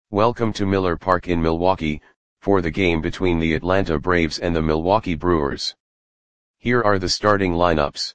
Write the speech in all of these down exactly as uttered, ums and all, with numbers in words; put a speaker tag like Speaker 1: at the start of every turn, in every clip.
Speaker 1: Welcome to Miller Park in Milwaukee, for the game between the Atlanta Braves and the Milwaukee Brewers. Here are the starting lineups.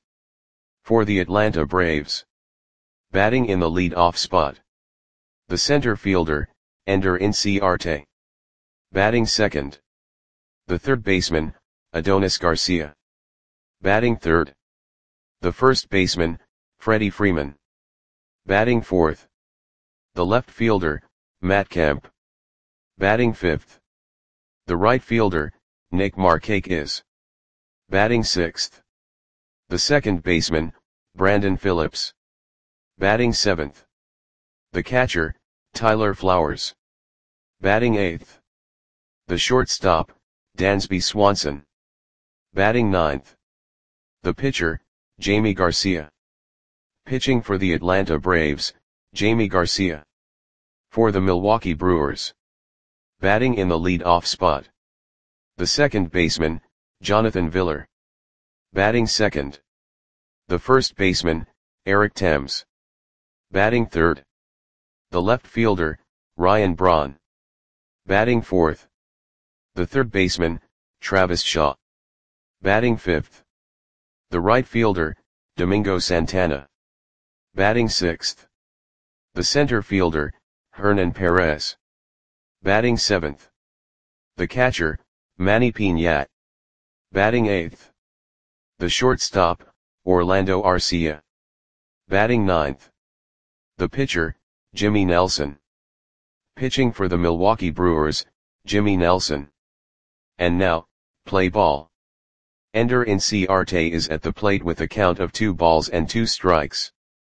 Speaker 1: For the Atlanta Braves. Batting in the lead-off spot. The center fielder, Ender Inciarte. Batting second. The third baseman, Adonis Garcia. Batting third. The first baseman, Freddie Freeman. Batting fourth. The left fielder, Matt Kemp. Batting fifth. The right fielder, Nick Markakis. Batting sixth. The second baseman, Brandon Phillips. Batting seventh. The catcher, Tyler Flowers. Batting eighth. The shortstop, Dansby Swanson. Batting ninth. The pitcher, Jamie Garcia. Pitching for the Atlanta Braves, Jamie Garcia. For the Milwaukee Brewers. Batting in the lead-off spot. The second baseman, Jonathan Villar. Batting second. The first baseman, Eric Thames. Batting third. The left fielder, Ryan Braun. Batting fourth. The third baseman, Travis Shaw. Batting fifth. The right fielder, Domingo Santana. Batting sixth. The center fielder, Hernan Perez. Batting seventh. The catcher, Manny Piñat. Batting eighth. The shortstop, Orlando Arcia. Batting ninth. The pitcher, Jimmy Nelson. Pitching for the Milwaukee Brewers, Jimmy Nelson. And now, play ball. Ender Inciarte is at the plate with a count of two balls and two strikes.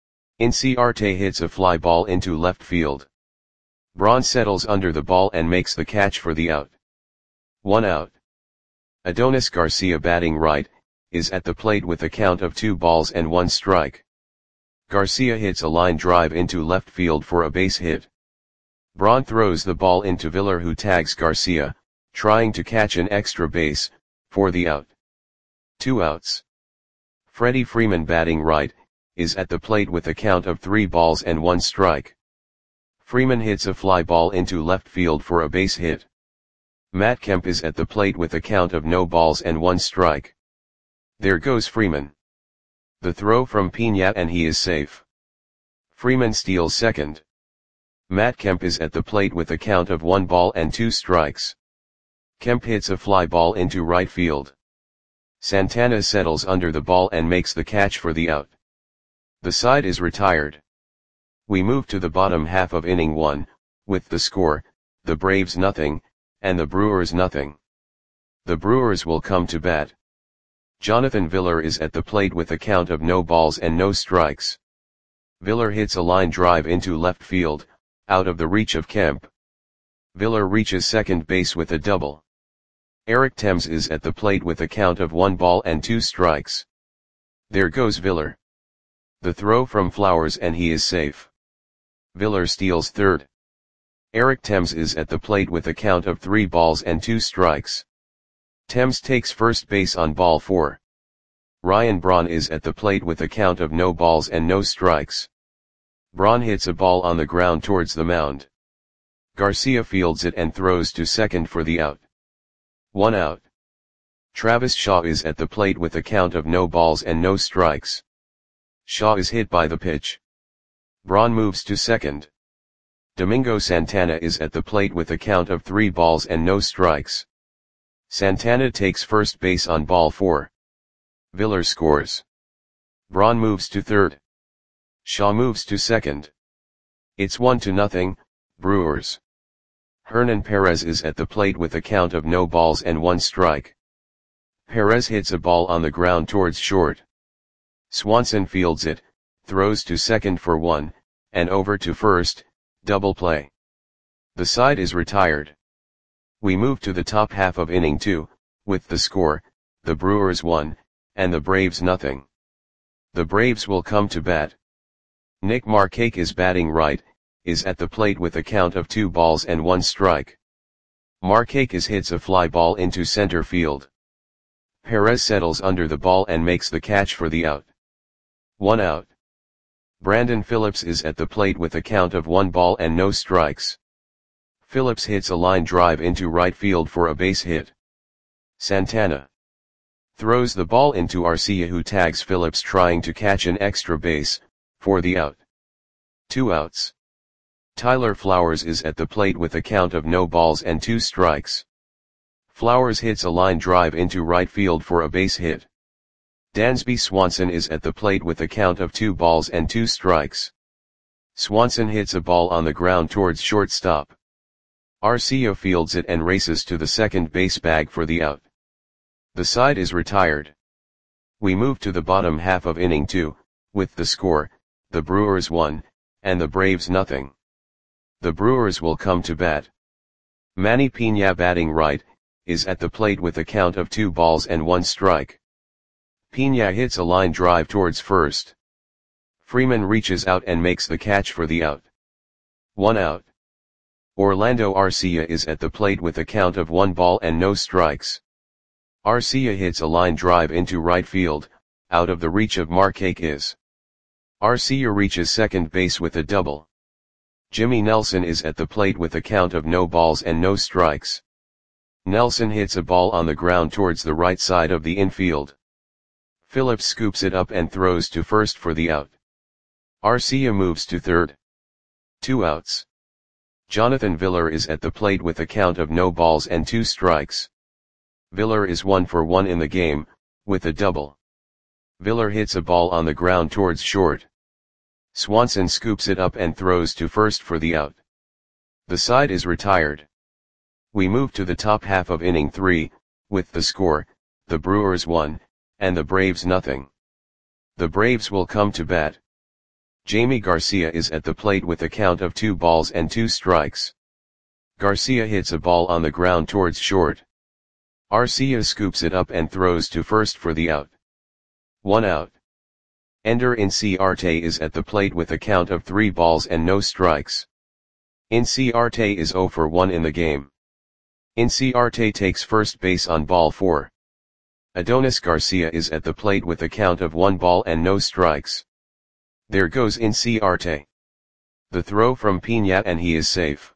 Speaker 1: Inciarte hits a fly ball into left field. Braun settles under the ball and makes the catch for the out. One out. Adonis Garcia, batting right, is at the plate with a count of two balls and one strike. Garcia hits a line drive into left field for a base hit. Braun throws the ball into Villar, who tags Garcia, trying to catch an extra base, for the out. Two outs. Freddie Freeman, batting right, is at the plate with a count of three balls and one strike. Freeman hits a fly ball into left field for a base hit. Matt Kemp is at the plate with a count of no balls and one strike. There goes Freeman. The throw from Piñat and he is safe. Freeman steals second. Matt Kemp is at the plate with a count of one ball and two strikes. Kemp hits a fly ball into right field. Santana settles under the ball and makes the catch for the out. The side is retired. We move to the bottom half of inning one, with the score, the Braves nothing, and the Brewers nothing. The Brewers will come to bat. Jonathan Villar is at the plate with a count of no balls and no strikes. Villar hits a line drive into left field, out of the reach of Kemp. Villar reaches second base with a double. Eric Thames is at the plate with a count of one ball and two strikes. There goes Villar. The throw from Flowers and he is safe. Villar steals third. Eric Thames is at the plate with a count of three balls and two strikes. Thames takes first base on ball four. Ryan Braun is at the plate with a count of no balls and no strikes. Braun hits a ball on the ground towards the mound. Garcia fields it and throws to second for the out. One out. Travis Shaw is at the plate with a count of no balls and no strikes. Shaw is hit by the pitch. Braun moves to second. Domingo Santana is at the plate with a count of three balls and no strikes. Santana takes first base on ball four. Villar scores. Braun moves to third. Shaw moves to second. It's one to nothing, Brewers. Hernan Perez is at the plate with a count of no balls and one strike. Perez hits a ball on the ground towards short. Swanson fields it, throws to second for one, and over to first, double play. The side is retired. We move to the top half of inning two, with the score, the Brewers one, and the Braves nothing. The Braves will come to bat. Nick Markakis, batting right, is at the plate with a count of two balls and one strike. Markakis hits a fly ball into center field. Perez settles under the ball and makes the catch for the out. One out. Brandon Phillips is at the plate with a count of one ball and no strikes. Phillips hits a line drive into right field for a base hit. Santana throws the ball into Arcia, who tags Phillips trying to catch an extra base, for the out. Two outs. Tyler Flowers is at the plate with a count of no balls and two strikes. Flowers hits a line drive into right field for a base hit. Dansby Swanson is at the plate with a count of two balls and two strikes. Swanson hits a ball on the ground towards shortstop. Arcia fields it and races to the second base bag for the out. The side is retired. We move to the bottom half of inning two, with the score, the Brewers one, and the Braves nothing. The Brewers will come to bat. Manny Piña, batting right, is at the plate with a count of two balls and one strike. Piña hits a line drive towards first. Freeman reaches out and makes the catch for the out. One out. Orlando Arcia is at the plate with a count of one ball and no strikes. Arcia hits a line drive into right field, out of the reach of Markakis. Arcia reaches second base with a double. Jimmy Nelson is at the plate with a count of no balls and no strikes. Nelson hits a ball on the ground towards the right side of the infield. Phillips scoops it up and throws to first for the out. Arcia moves to third. Two outs. Jonathan Villar is at the plate with a count of no balls and two strikes. Villar is one for one in the game, with a double. Villar hits a ball on the ground towards short. Swanson scoops it up and throws to first for the out. The side is retired. We move to the top half of inning three, with the score, the Brewers one, and the Braves nothing. The Braves will come to bat. Jamie Garcia is at the plate with a count of two balls and two strikes. Garcia hits a ball on the ground towards short. Arcia scoops it up and throws to first for the out. One out. Ender Inciarte is at the plate with a count of three balls and no strikes. Inciarte is zero for one in the game. Inciarte takes first base on ball four. Adonis Garcia is at the plate with a count of one ball and no strikes. There goes Inciarte. The throw from Piña and he is safe.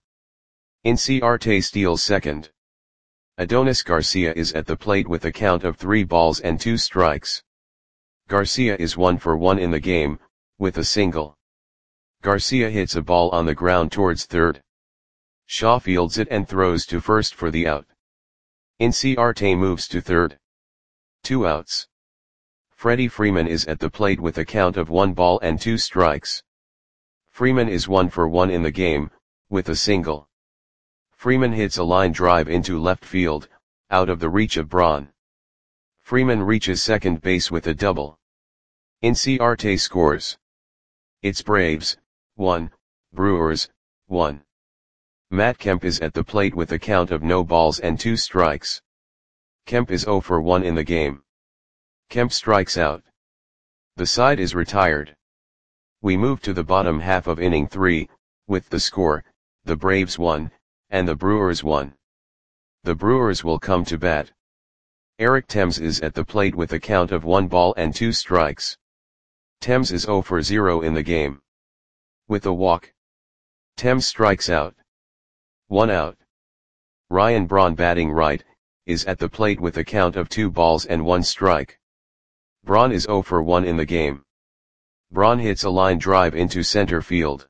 Speaker 1: Inciarte steals second. Adonis Garcia is at the plate with a count of three balls and two strikes. Garcia is one for one in the game, with a single. Garcia hits a ball on the ground towards third. Shaw fields it and throws to first for the out. Inciarte moves to third. Two outs. Freddie Freeman is at the plate with a count of one ball and two strikes. Freeman is one for one in the game, with a single. Freeman hits a line drive into left field, out of the reach of Braun. Freeman reaches second base with a double. Inciarte scores. It's Braves, one, Brewers, one. Matt Kemp is at the plate with a count of no balls and two strikes. Kemp is zero for one in the game. Kemp strikes out. The side is retired. We move to the bottom half of inning three, with the score, the Braves one, and the Brewers one. The Brewers will come to bat. Eric Thames is at the plate with a count of one ball and two strikes. Thames is zero for zero in the game. With a walk. Thames strikes out. One out. Ryan Braun, batting right, is at the plate with a count of two balls and one strike. Braun is zero for one in the game. Braun hits a line drive into center field.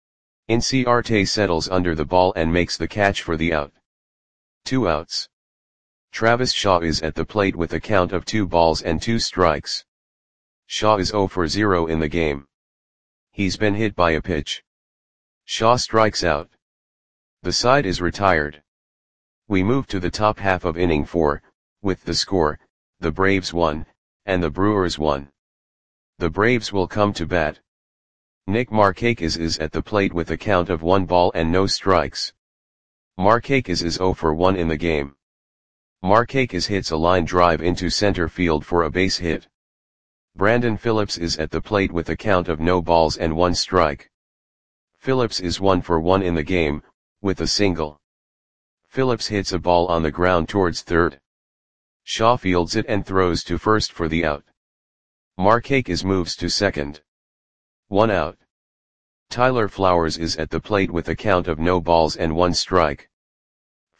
Speaker 1: Inciarte settles under the ball and makes the catch for the out. Two outs. Travis Shaw is at the plate with a count of two balls and two strikes. Shaw is zero for zero in the game. He's been hit by a pitch. Shaw strikes out. The side is retired. We move to the top half of inning four, with the score, the Braves one, and the Brewers one. The Braves will come to bat. Nick Markakis is at the plate with a count of one ball and no strikes. Markakis is zero for one in the game. Markakis hits a line drive into center field for a base hit. Brandon Phillips is at the plate with a count of no balls and one strike. Phillips is one for one in the game, with a single. Phillips hits a ball on the ground towards third. Shaw fields it and throws to first for the out. Markakis moves to second. One out. Tyler Flowers is at the plate with a count of no balls and one strike.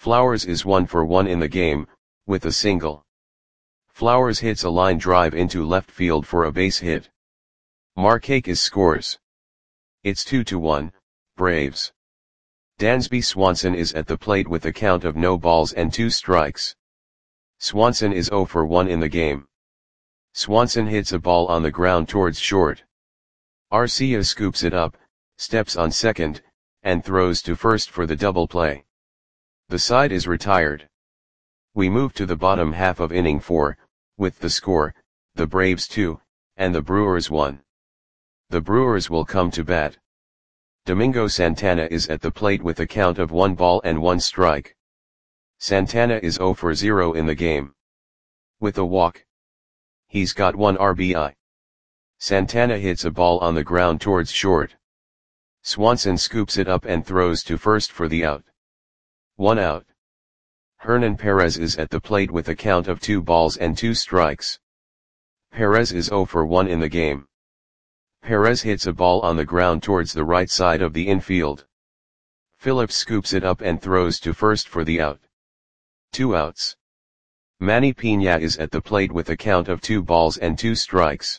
Speaker 1: Flowers is one for one in the game, with a single. Flowers hits a line drive into left field for a base hit. Markakis scores. It's two to one, Braves. Dansby Swanson is at the plate with a count of no balls and two strikes. Swanson is zero for one in the game. Swanson hits a ball on the ground towards short. Arcia scoops it up, steps on second, and throws to first for the double play. The side is retired. We move to the bottom half of inning four, with the score, the Braves two, and the Brewers one. The Brewers will come to bat. Domingo Santana is at the plate with a count of one ball and one strike. Santana is zero for zero in the game. With a walk. He's got one R B I. Santana hits a ball on the ground towards short. Swanson scoops it up and throws to first for the out. One out. Hernan Perez is at the plate with a count of two balls and two strikes. Perez is zero for one in the game. Perez hits a ball on the ground towards the right side of the infield. Phillips scoops it up and throws to first for the out. Two outs. Manny Piña is at the plate with a count of two balls and two strikes.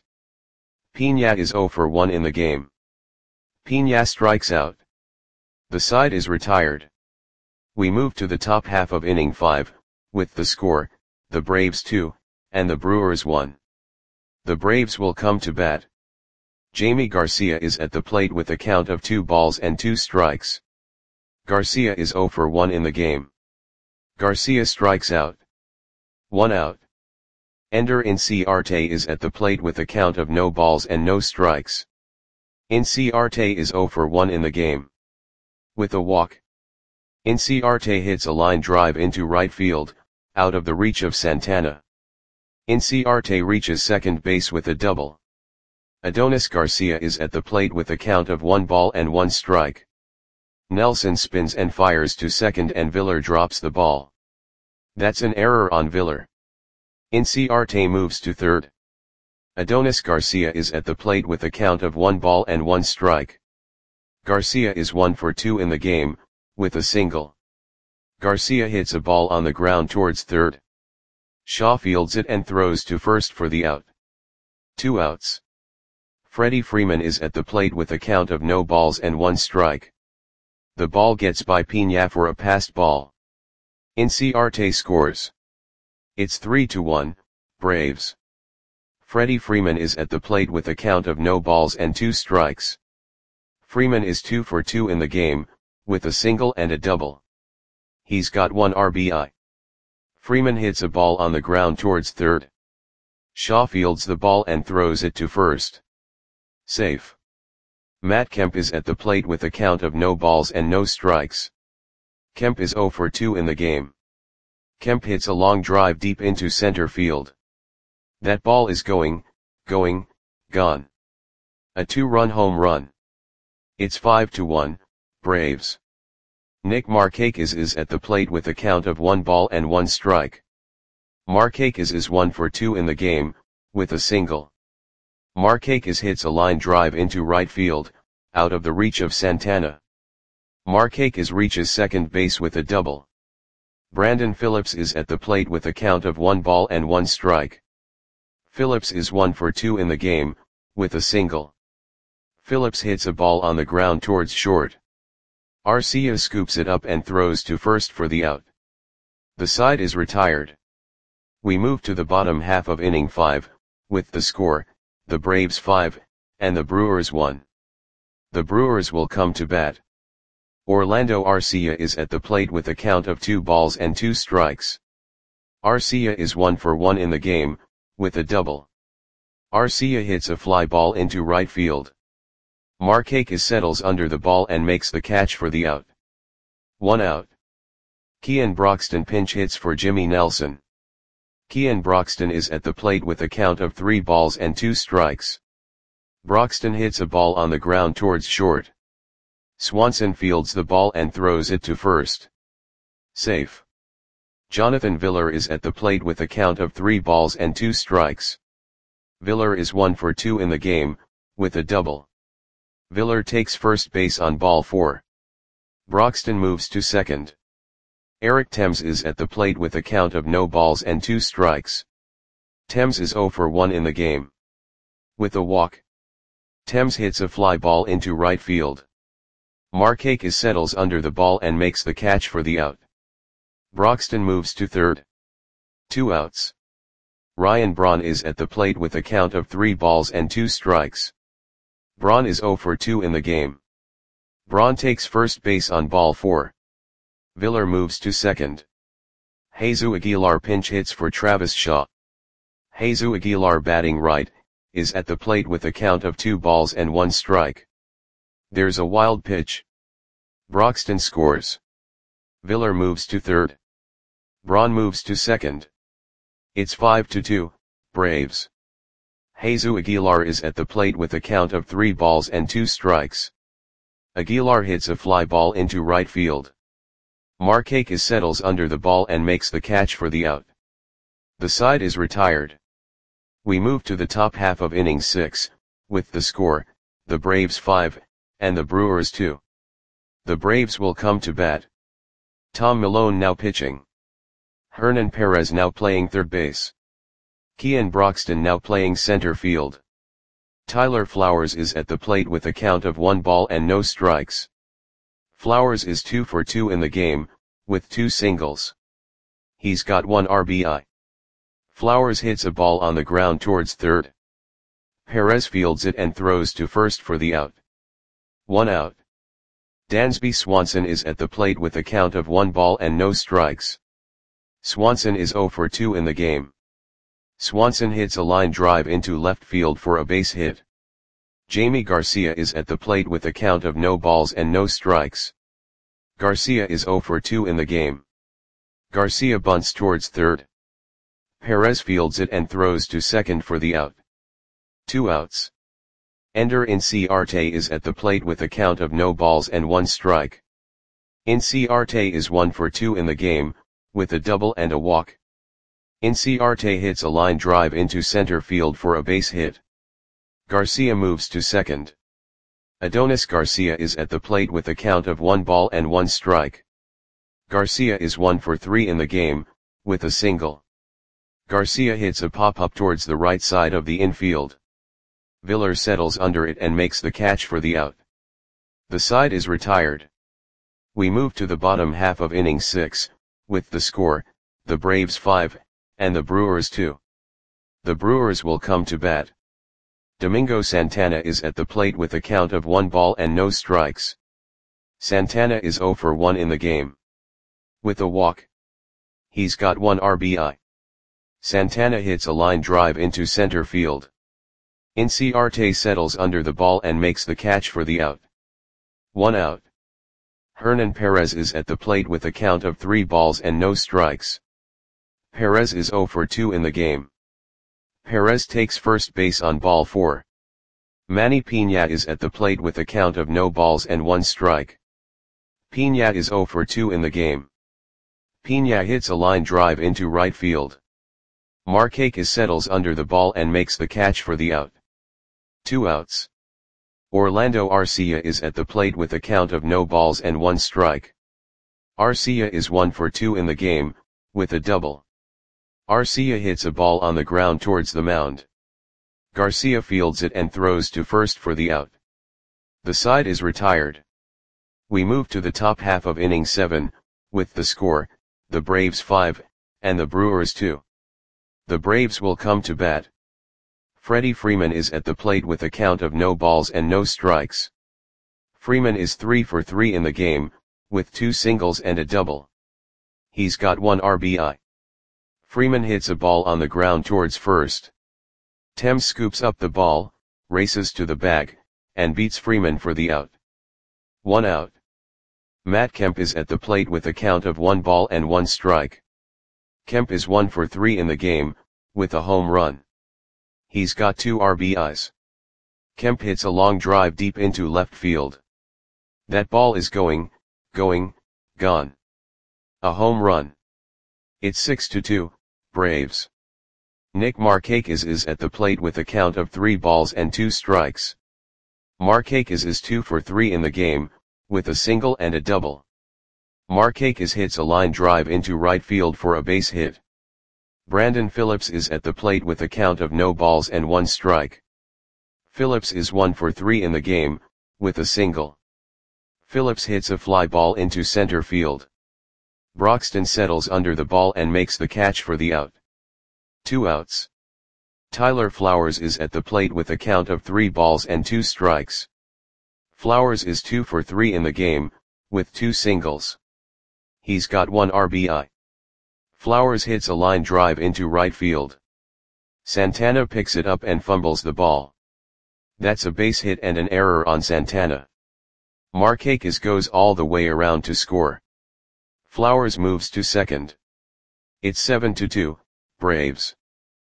Speaker 1: Piña is zero for one in the game. Piña strikes out. The side is retired. We move to the top half of inning five, with the score, the Braves two, and the Brewers one. The Braves will come to bat. Jamie Garcia is at the plate with a count of two balls and two strikes. Garcia is zero for one in the game. Garcia strikes out. One out. Ender Inciarte is at the plate with a count of no balls and no strikes. Inciarte is zero for one in the game. With a walk. Inciarte hits a line drive into right field, out of the reach of Santana. Inciarte reaches second base with a double. Adonis Garcia is at the plate with a count of one ball and one strike. Nelson spins and fires to second and Viller drops the ball. That's an error on Viller. Inciarte moves to third. Adonis Garcia is at the plate with a count of one ball and one strike. Garcia is one for two in the game, with a single. Garcia hits a ball on the ground towards third. Shaw fields it and throws to first for the out. Two outs. Freddie Freeman is at the plate with a count of no balls and one strike. The ball gets by Piña for a passed ball. Inciarte scores. It's three to one, Braves. Freddie Freeman is at the plate with a count of no balls and two strikes. Freeman is two for two in the game, with a single and a double. He's got one R B I. Freeman hits a ball on the ground towards third. Shaw fields the ball and throws it to first. Safe. Matt Kemp is at the plate with a count of no balls and no strikes. Kemp is zero for two in the game. Kemp hits a long drive deep into center field. That ball is going, going, gone. A two-run home run. It's five to one, Braves. Nick Markakis is at the plate with a count of one ball and one strike. Markakis is one for two in the game, with a single. Markakis hits a line drive into right field, out of the reach of Santana. Markakis reaches second base with a double. Brandon Phillips is at the plate with a count of one ball and one strike. Phillips is one for two in the game, with a single. Phillips hits a ball on the ground towards short. Arcia scoops it up and throws to first for the out. The side is retired. We move to the bottom half of inning five, with the score, the Braves five, and the Brewers one. The Brewers will come to bat. Orlando Arcia is at the plate with a count of two balls and two strikes. Arcia is one for one in the game, with a double. Arcia hits a fly ball into right field. Markakis settles under the ball and makes the catch for the out. One out. Kean Broxton pinch hits for Jimmy Nelson. Kean Broxton is at the plate with a count of three balls and two strikes. Broxton hits a ball on the ground towards short. Swanson fields the ball and throws it to first. Safe. Jonathan Viller is at the plate with a count of three balls and two strikes. Viller is one for two in the game, with a double. Viller takes first base on ball four. Broxton moves to second. Eric Thames is at the plate with a count of no balls and two strikes. Thames is zero for one in the game. With a walk, Thames hits a fly ball into right field. Markakis settles under the ball and makes the catch for the out. Broxton moves to third. Two outs. Ryan Braun is at the plate with a count of three balls and two strikes. Braun is zero for two in the game. Braun takes first base on ball four. Viller moves to second. Jesus Aguilar pinch hits for Travis Shaw. Jesus Aguilar, batting right, is at the plate with a count of two balls and one strike. There's a wild pitch. Broxton scores. Viller moves to third. Braun moves to second. It's five to two, Braves. Jesus Aguilar is at the plate with a count of three balls and two strikes. Aguilar hits a fly ball into right field. Markakis settles under the ball and makes the catch for the out. The side is retired. We move to the top half of inning six, with the score, the Braves five, and the Brewers two. The Braves will come to bat. Tom Milone now pitching. Hernan Perez now playing third base. Kean Broxton now playing center field. Tyler Flowers is at the plate with a count of one ball and no strikes. Flowers is two for two in the game, with two singles. He's got one R B I. Flowers hits a ball on the ground towards third. Perez fields it and throws to first for the out. One out. Dansby Swanson is at the plate with a count of one ball and no strikes. Swanson is zero for two in the game. Swanson hits a line drive into left field for a base hit. Jamie Garcia is at the plate with a count of no balls and no strikes. Garcia is zero for two in the game. Garcia bunts towards third. Perez fields it and throws to second for the out. Two outs. Ender Inciarte is at the plate with a count of no balls and one strike. Inciarte is one for two in the game, with a double and a walk. Inciarte hits a line drive into center field for a base hit. Garcia moves to second. Adonis Garcia is at the plate with a count of one ball and one strike. Garcia is one for three in the game, with a single. Garcia hits a pop-up towards the right side of the infield. Viller settles under it and makes the catch for the out. The side is retired. We move to the bottom half of inning six, with the score, the Braves five, and the Brewers two. The Brewers will come to bat. Domingo Santana is at the plate with a count of one ball and no strikes. Santana is zero for one in the game. With a walk, he's got one R B I. Santana hits a line drive into center field. Inciarte settles under the ball and makes the catch for the out. One out. Hernan Perez is at the plate with a count of three balls and no strikes. Perez is zero for two in the game. Perez takes first base on ball four. Manny Piña is at the plate with a count of no balls and one strike. Piña is zero for two in the game. Piña hits a line drive into right field. Markakis settles under the ball and makes the catch for the out. Two outs. Orlando Arcia is at the plate with a count of no balls and one strike. Arcia is one for two in the game, with a double. Arcia hits a ball on the ground towards the mound. Garcia fields it and throws to first for the out. The side is retired. We move to the top half of inning seven, with the score, the Braves five, and the Brewers two. The Braves will come to bat. Freddie Freeman is at the plate with a count of no balls and no strikes. Freeman is three for three in the game, with two singles and a double. He's got one R B I. Freeman hits a ball on the ground towards first. Thames scoops up the ball, races to the bag, and beats Freeman for the out. One out. Matt Kemp is at the plate with a count of one ball and one strike. Kemp is one for three in the game, with a home run. He's got two R B Is. Kemp hits a long drive deep into left field. That ball is going, going, gone. A home run. It's six to two, Braves. Nick Markakis is at the plate with a count of three balls and two strikes. Markakis is two for three in the game, with a single and a double. Markakis hits a line drive into right field for a base hit. Brandon Phillips is at the plate with a count of no balls and one strike. Phillips is one for three in the game, with a single. Phillips hits a fly ball into center field. Broxton settles under the ball and makes the catch for the out. Two outs. Tyler Flowers is at the plate with a count of three balls and two strikes. Flowers is two for three in the game, with two singles. He's got one R B I. Flowers hits a line drive into right field. Santana picks it up and fumbles the ball. That's a base hit and an error on Santana. Markakis goes all the way around to score. Flowers moves to second. It's seven to two, Braves.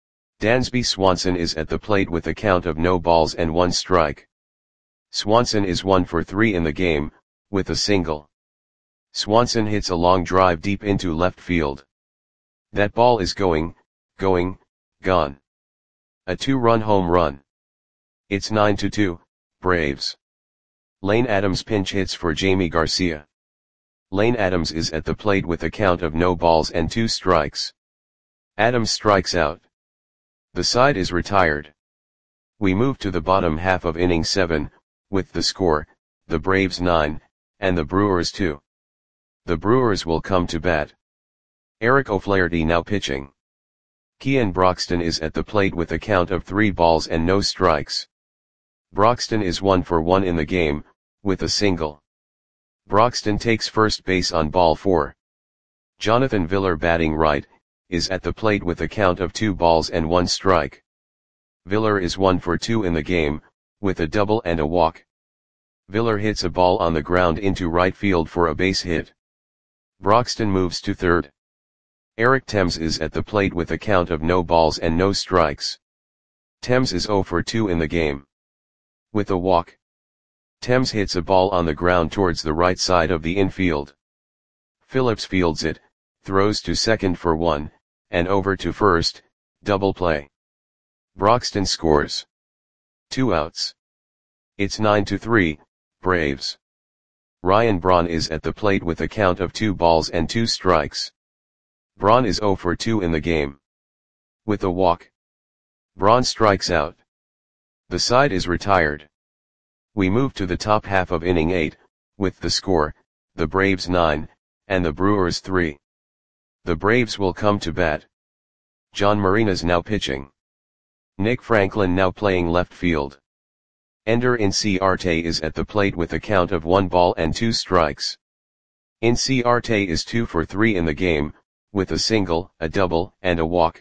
Speaker 1: Dansby Swanson is at the plate with a count of no balls and one strike. Swanson is one for three in the game, with a single. Swanson hits a long drive deep into left field. That ball is going, going, gone. A two-run home run. It's nine to two, Braves. Lane Adams pinch hits for Jamie Garcia. Lane Adams is at the plate with a count of no balls and two strikes. Adams strikes out. The side is retired. We move to the bottom half of inning seven, with the score, the Braves nine, and the Brewers two. The Brewers will come to bat. Eric O'Flaherty now pitching. Kean Broxton is at the plate with a count of three balls and no strikes. Broxton is one for one in the game, with a single. Broxton takes first base on ball four. Jonathan Villar batting right, is at the plate with a count of two balls and one strike. Villar is one for two in the game, with a double and a walk. Villar hits a ball on the ground into right field for a base hit. Broxton moves to third. Eric Thames is at the plate with a count of no balls and no strikes. Thames is zero for two in the game. With a walk. Thames hits a ball on the ground towards the right side of the infield. Phillips fields it, throws to second for one, and over to first, double play. Broxton scores. Two outs. It's nine to three, Braves. Ryan Braun is at the plate with a count of two balls and two strikes. Braun is zero for two in the game. With a walk. Braun strikes out. The side is retired. We move to the top half of inning eight, with the score, the Braves nine, and the Brewers three. The Braves will come to bat. John Marinas now pitching. Nick Franklin now playing left field. Ender Inciarte is at the plate with a count of one ball and two strikes. Inciarte is two for three in the game, with a single, a double, and a walk.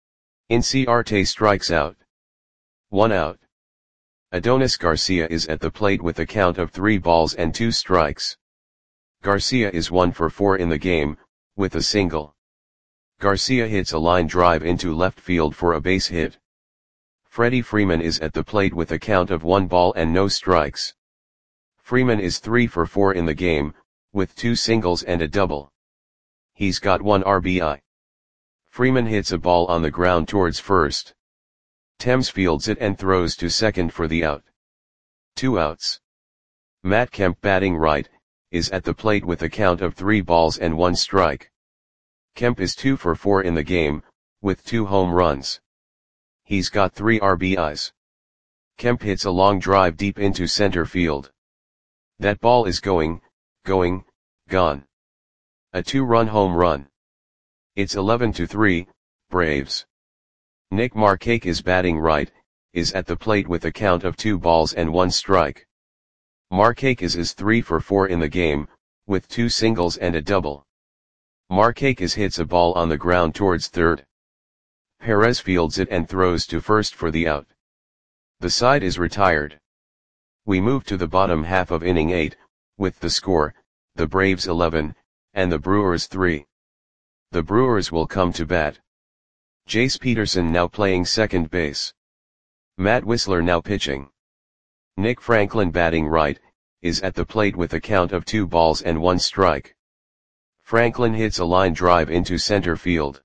Speaker 1: Inciarte strikes out. One out. Adonis Garcia is at the plate with a count of three balls and two strikes. Garcia is one for four in the game, with a single. Garcia hits a line drive into left field for a base hit. Freddie Freeman is at the plate with a count of one ball and no strikes. Freeman is three for four in the game, with two singles and a double. He's got one R B I. Freeman hits a ball on the ground towards first. Thames fields it and throws to second for the out. Two outs. Matt Kemp batting right, is at the plate with a count of three balls and one strike. Kemp is two for four in the game, with two home runs. He's got three R B Is. Kemp hits a long drive deep into center field. That ball is going, going, gone. A two-run home run. It's eleven to three, Braves. Nick Markakis batting right, is at the plate with a count of two balls and one strike. Markakis is three for four in the game, with two singles and a double. Markakis hits a ball on the ground towards third. Perez fields it and throws to first for the out. The side is retired. We move to the bottom half of inning eight, with the score, the Braves eleven, and the Brewers three. The Brewers will come to bat. Jace Peterson now playing second base. Matt Whistler now pitching. Nick Franklin batting right, is at the plate with a count of two balls and one strike. Franklin hits a line drive into center field.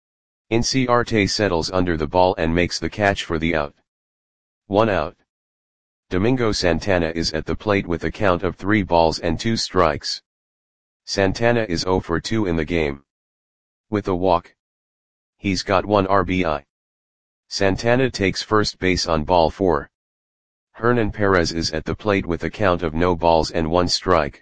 Speaker 1: Inciarte settles under the ball and makes the catch for the out. One out. Domingo Santana is at the plate with a count of three balls and two strikes. Santana is zero for two in the game. With a walk, he's got one R B I. Santana takes first base on ball four. Hernan Perez is at the plate with a count of no balls and one strike.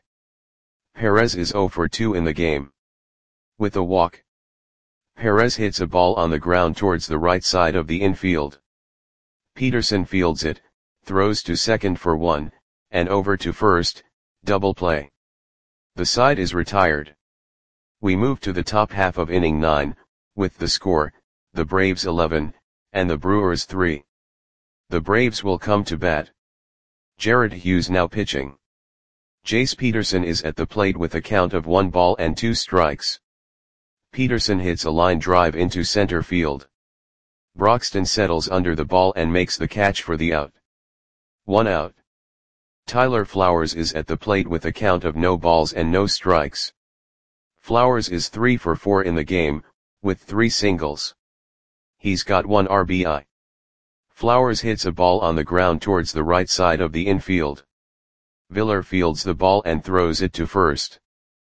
Speaker 1: Perez is zero for two in the game. With a walk, Perez hits a ball on the ground towards the right side of the infield. Peterson fields it, throws to second for one, and over to first, double play. The side is retired. We move to the top half of inning nine, with the score, the Braves eleven, and the Brewers three. The Braves will come to bat. Jared Hughes now pitching. Jace Peterson is at the plate with a count of one ball and two strikes. Peterson hits a line drive into center field. Broxton settles under the ball and makes the catch for the out. One out. Tyler Flowers is at the plate with a count of no balls and no strikes. Flowers is three for four in the game, with three singles. He's got one R B I. Flowers hits a ball on the ground towards the right side of the infield. Viller fields the ball and throws it to first.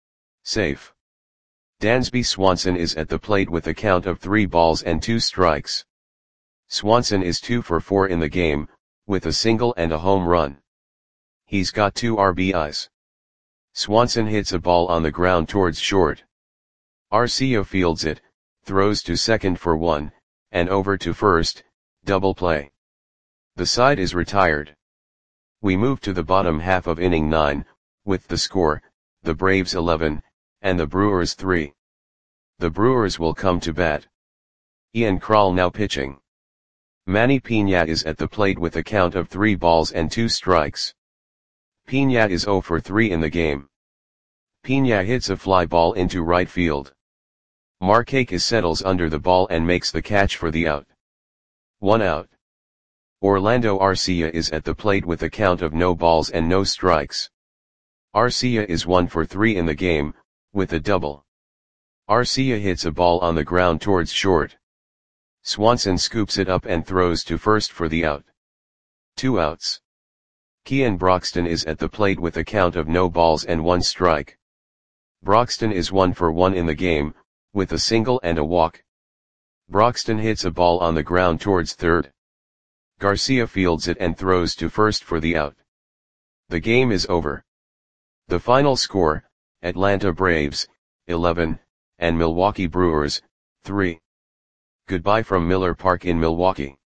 Speaker 1: Safe. Dansby Swanson is at the plate with a count of three balls and two strikes. Swanson is two for four in the game, with a single and a home run. He's got two R B Is. Swanson hits a ball on the ground towards short. Arcia fields it, throws to second for one, and over to first, double play. The side is retired. We move to the bottom half of inning nine, with the score, the Braves eleven, and the Brewers three. The Brewers will come to bat. Ian Krall now pitching. Manny Piña is at the plate with a count of three balls and two strikes. Piña is zero for three in the game. Piña hits a fly ball into right field. Markakis settles under the ball and makes the catch for the out. One out. Orlando Arcia is at the plate with a count of no balls and no strikes. Arcia is one for three in the game, with a double. Arcia hits a ball on the ground towards short. Swanson scoops it up and throws to first for the out. Two outs. Kean Broxton is at the plate with a count of no balls and one strike. Broxton is one for one in the game, with a single and a walk. Broxton hits a ball on the ground towards third. Garcia fields it and throws to first for the out. The game is over. The final score, Atlanta Braves, eleven, and Milwaukee Brewers, three. Goodbye from Miller Park in Milwaukee.